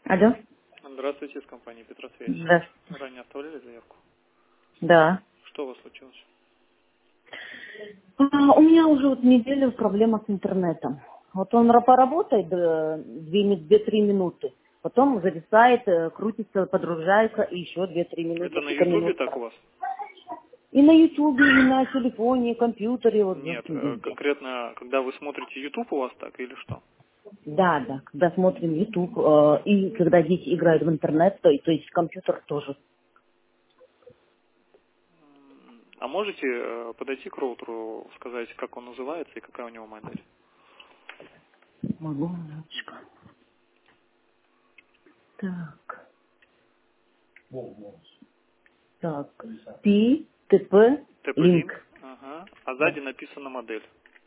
Алло? Здравствуйте, с компании Петросвязь. Да. Ранее оставляли заявку? Да. Что у вас случилось? У меня уже вот неделю проблема с интернетом. Вот он поработает 2-3 минуты, потом зависает, крутится, подружается, и еще 2-3 минуты, Это на несколько Ютубе минут. так у вас? И на Ютубе, и на телефоне, компьютере, вот в Нет, общем, везде. конкретно, когда вы смотрите Ютуб, у вас так или что? Да, да, когда смотрим Ютуб, и когда дети играют в интернет, то есть компьютер тоже. А можете подойти к роутеру, сказать, как он называется и какая у него модель? Могу, минуточку. Так, так, ТП, TP-Link? линк. Ага. А Да. сзади написана модель.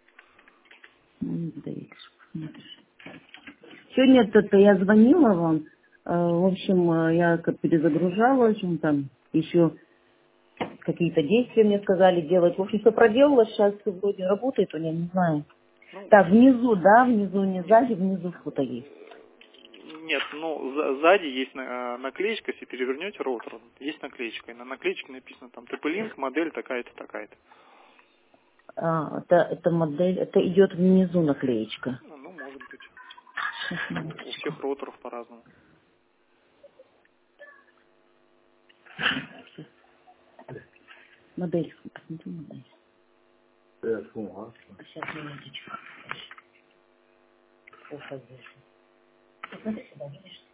Сегодня это я звонила вам. В общем, я как перезагружалась, там еще какие-то действия мне сказали делать. В общем, все проделала, сейчас вроде работает, я не знаю. Ну, Так, внизу, да, внизу, не не- сзади, внизу что-то есть. нет, ну, сзади есть наклеечка, если перевернете роутер, есть наклеечка. И на наклеечке написано там TP-Link, модель такая-то, такая-то. Это модель, это идет внизу наклеечка. Ну, может быть. Сейчас, У минуточку. всех роутеров по-разному. Модель, посмотри модель. Сейчас, минуточку. Посмотри сюда, видишь?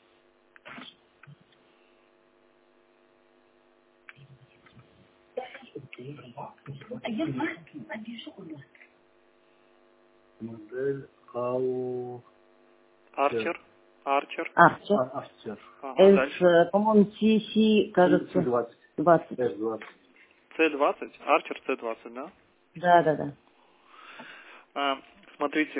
А я обижу. Модель Ау... Арчер. Арчер. Арчер. Арчер. Ага, дальше. По-моему, TC, кажется, C20. 20. S20. C20. Арчер C20, да? Да, да, да. Смотрите,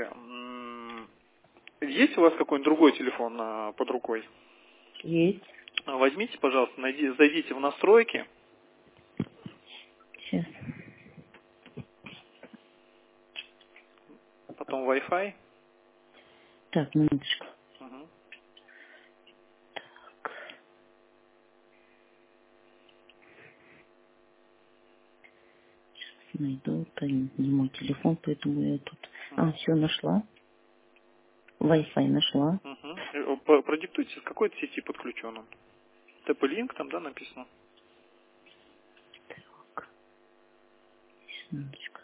есть у вас какой-нибудь другой телефон под рукой? Есть. Возьмите, пожалуйста, зайдите в настройки, Сейчас. потом Wi-Fi. Так, минуточку. Мгм. Найду. Это не мой телефон, поэтому я тут... Мгм. Все, нашла. Wi-Fi нашла. Мгм. Продиктуйте, с какой сети подключен он. TP-Link там, да, написано? Так, минуточку.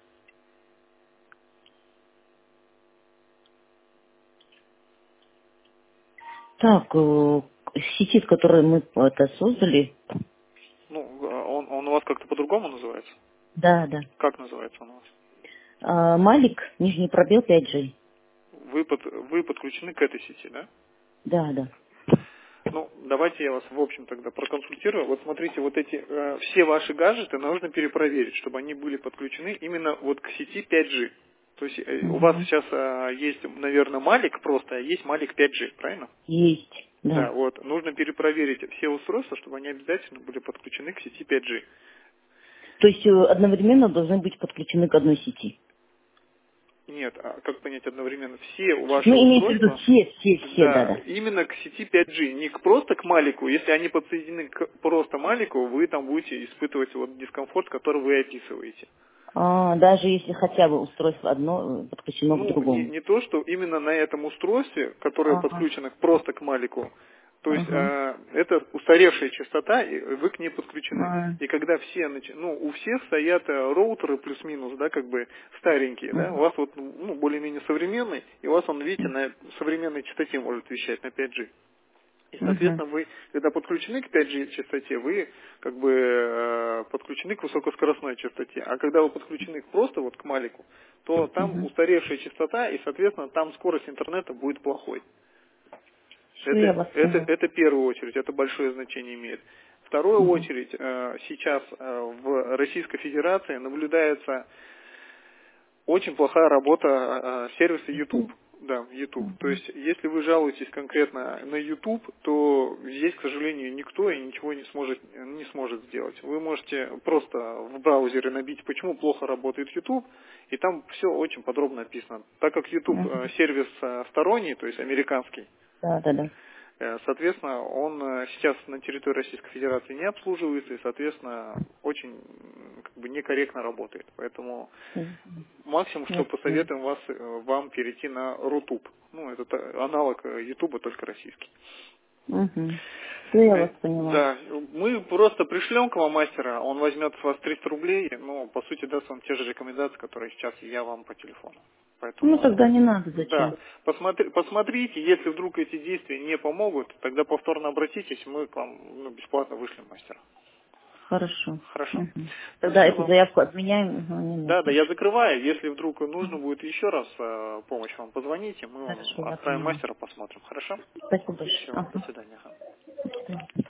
Так, сети, в которой мы это создали. Ну, он у вас как-то по-другому называется? Да, да. Как называется он у вас? Малик, нижний пробел 5G. Вы подключены к этой сети, да? Да, да. Ну, давайте я вас, в общем, тогда проконсультирую. Вот смотрите, вот эти все ваши гаджеты нужно перепроверить, чтобы они были подключены именно вот к сети 5G. То есть у вас Угу. сейчас есть, наверное, Малик просто, а есть Малик 5G, правильно? Есть, Да, да. вот. Нужно перепроверить все устройства, чтобы они обязательно были подключены к сети 5G. То есть одновременно должны быть подключены к одной сети. Нет, а как понять одновременно? Все ваши Ну, имеется в виду устройства, все, да, да, да. именно к сети 5G, не просто к Малику. Если они подсоединены к просто Малику, вы там будете испытывать вот дискомфорт, который вы описываете. Даже если хотя бы устройство одно подключено к Ну, другому. не то, что именно на этом устройстве, которое Ага, подключено просто к Малику, то есть ага. это устаревшая частота, и вы к ней подключены. А, И когда все, у всех стоят роутеры плюс-минус, да, как бы старенькие, да, у мгм, вас вот, более-менее современный, и у вас он, видите, на современной частоте может вещать, на 5G. И, мгм, соответственно, вы, когда подключены к 5G частоте, вы как бы подключены к высокоскоростной частоте. А когда вы подключены просто вот к Малику, то там мгм. устаревшая частота, и, соответственно, там скорость интернета будет плохой. Все, я вас понял. Это в первую очередь, это большое значение имеет. В вторую Мгм, очередь, сейчас в Российской Федерации наблюдается очень плохая работа сервиса YouTube. Да, YouTube. То мгм, есть, если вы жалуетесь конкретно на YouTube, то здесь, к сожалению, никто и ничего не сможет сделать. Вы можете просто в браузере набить, почему плохо работает YouTube, и там все очень подробно описано. Так как YouTube мгм. сервис сторонний, то есть американский, Да, да, да. Соответственно, он сейчас на территории Российской Федерации не обслуживается и, соответственно, очень некорректно работает. Поэтому максимум, что посоветуем вам перейти на Рутуб. Это аналог Ютуба, только российский. Все, я вас поняла. Да, мы просто пришлем к вам мастера, он возьмет с вас 300 рублей, но по сути даст вам те же рекомендации, которые сейчас я вам по телефону. Поэтому, тогда не надо, зачем? Да, посмотрите, если вдруг эти действия не помогут, тогда повторно обратитесь, мы к вам бесплатно вышлем мастера. Хорошо. Хорошо. Тогда эту заявку отменяем. Да, я закрываю. Если вдруг нужно будет еще раз помощь, вам позвоните, мы вам отправим мастера, посмотрим. Хорошо? Спасибо большое. Все, до свидания. До свидания.